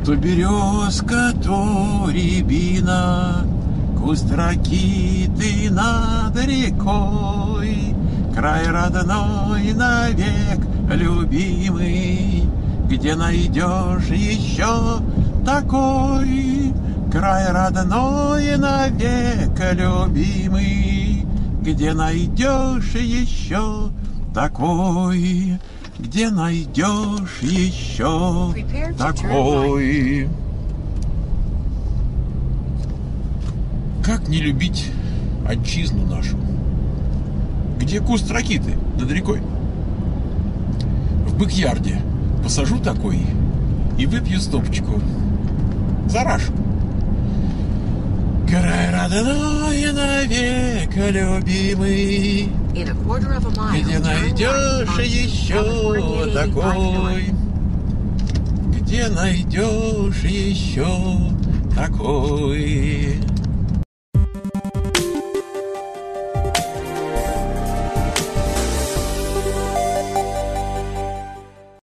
То березка, то рябина, куст ракиты над рекой, край родной навек любимый, где найдешь еще такой? Край родной навек любимый, где найдешь еще такой? Где найдешь еще такой? Как не любить отчизну нашу? Где куст ракиты над рекой? В бэк-ярде посажу такой и выпью стопочку за Рашу. Край родной навек любимый, где найдешь еще такой? Где найдешь еще такой?